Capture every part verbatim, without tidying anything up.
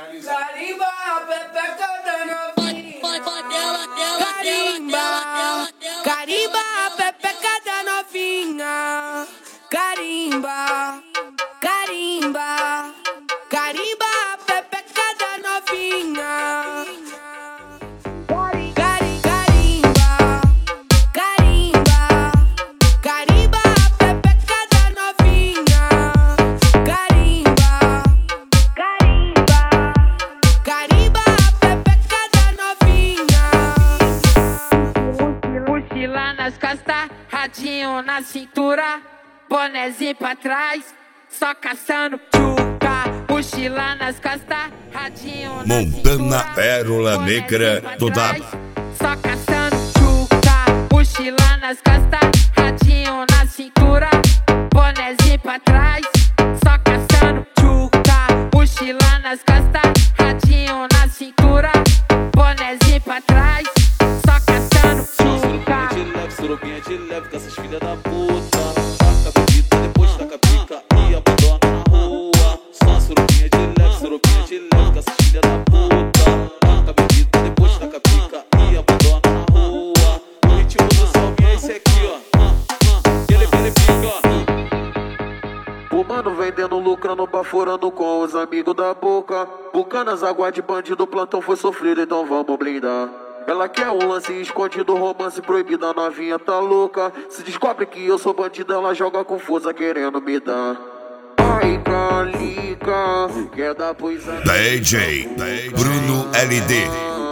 Carimba, pepeca da novinha. Carimba, carimba, pepeca da novinha. Carimba, carimba, carimba, pepeca da novinha. Nas costas, radinho na cintura, bonezinho pra trás, só caçando tchuca. Mochila nas costas, radinho na Montana cintura, Pérola Negra toda. Só caçando tchuca. Mochila nas costas, radinho na cintura, bonezinho pra trás, só caçando tchuca. Mochila nas costas, radinho na cintura, bonezinho pra trás, só caçando tchuca. Surubinha de leve com essas filhas da puta. Taca bebida, depois taca pica e abandona na rua. Só surubinha de leve, surubinha de leve com essas filhas da puta. Taca bebida, depois taca pica e abandona na rua. O ritmo do salve é esse aqui, ó. Ele, ele fica. O mano vendendo, lucrando, baforando com os amigos da boca. Bucanas, água de bandido, plantão foi sofrido, então vamos blindar. Ela quer um lance escondido, romance proibido, a novinha tá louca. Se descobre que eu sou bandido, ela joga com força querendo me dar. Ai, calica, quer dar pois a D J Bruno L D.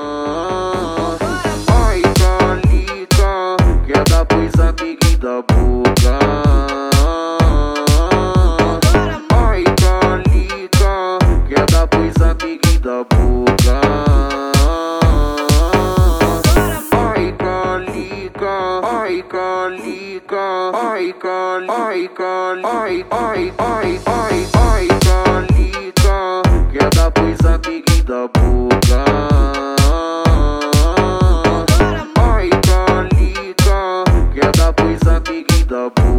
Ai, calica, quer dar pois amiga da boca. Ai, calica, quer dar pois amiga da boca. Ai, calica, ai, cali, ai, cali, ai, ai, ai, ai, ai, calica, quer dar pois amiga da boca. Ai, calica, quer dar pois amiga da boca.